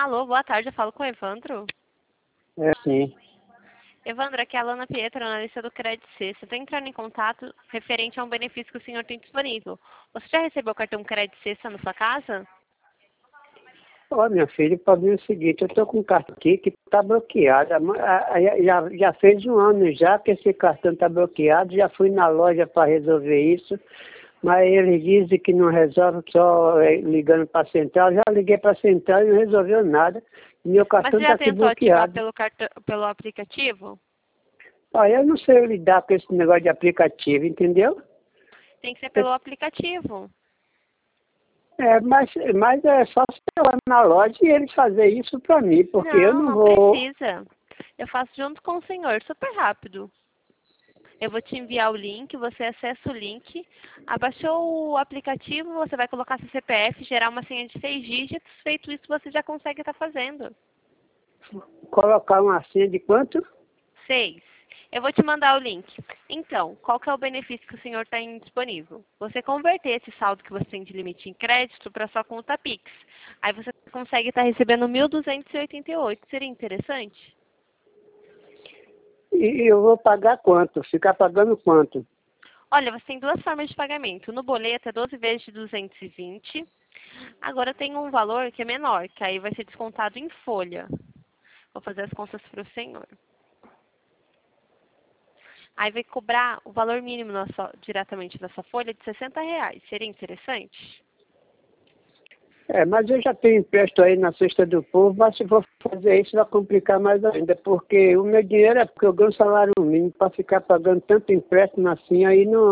Alô, boa tarde, eu falo com o Evandro. É, sim. Evandro, aqui é a Alana Pietra, analista do Credit C. Você está entrando em contato referente a um benefício que o senhor tem disponível. Você já recebeu o cartão Credit C na sua casa? Ó, minha filha, o problema é o seguinte, eu estou com um cartão aqui que está bloqueado. Já fez um ano já que esse cartão está bloqueado, já fui na loja para resolver isso, mas eles dizem que não resolve só ligando para a central. Já liguei para a central e não resolveu nada. Meu Mas cartão você está já aqui tentou ativar bloqueado. pelo aplicativo? Ó, eu não sei lidar com esse negócio de aplicativo, entendeu? Tem que ser pelo aplicativo. Mas é só você ir lá na loja e eles fazer isso para mim, porque eu Não, não não vou. precisa. Eu faço junto com o senhor, super rápido. Eu vou te enviar o link, você acessa o link. Abaixou o aplicativo, você vai colocar seu CPF, gerar uma senha de 6 dígitos. Feito isso, você já consegue estar fazendo. Colocar uma senha de quanto? 6. Eu vou te mandar o link. Então, qual que é o benefício que o senhor tem disponível? Você converter esse saldo que você tem de limite em crédito para sua conta Pix. Aí você consegue estar recebendo 1.288. Seria interessante? E eu vou pagar quanto? Ficar pagando quanto? Olha, você tem duas formas de pagamento. No boleto é 12 vezes de 220. Agora tem um valor que é menor, que aí vai ser descontado em folha. Vou fazer as contas para o senhor. Aí vai cobrar o valor mínimo diretamente na sua folha de R$ 60. Seria interessante? Mas eu já tenho empréstimo aí na Cesta do Povo, mas se for fazer isso vai complicar mais ainda, porque o meu dinheiro é porque eu ganho salário mínimo, para ficar pagando tanto empréstimo assim,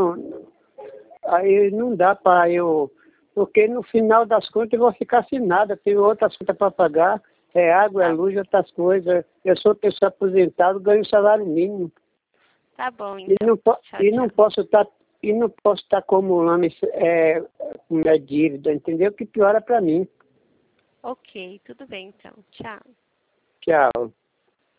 aí não dá para eu, porque no final das contas eu vou ficar sem nada, tenho outras contas para pagar, é água, é Tá, luz, outras coisas. Eu sou pessoa aposentada, ganho salário mínimo. tá bom, E então. não, Tchau, tchau. e não posso estar acumulando minha dívida, entendeu? Que piora para mim. Ok, tudo bem então. Tchau. Tchau.